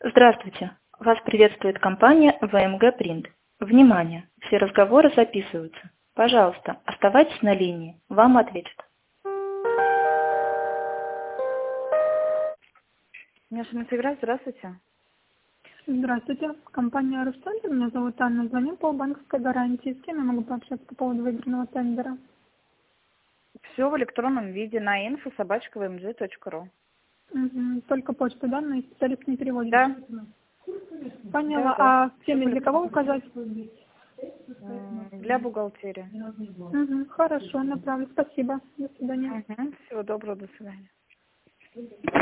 Здравствуйте! Вас приветствует компания ВМГ Принт. Внимание! Все разговоры записываются. Пожалуйста, оставайтесь на линии. Вам ответят. Мяша Мотигра, здравствуйте. Здравствуйте, компания Русцентр, меня зовут Анна, звоню по банковской гарантии. С кем я могу пообщаться по поводу выигранного тендера? Все в электронном виде на info@vmg.ru. Только почту, да, но специалист не переводит? Да. Поняла. Да. А в теме для кого указать? Для бухгалтерии. Хорошо, направлю. Спасибо. До свидания. Всего доброго, до свидания.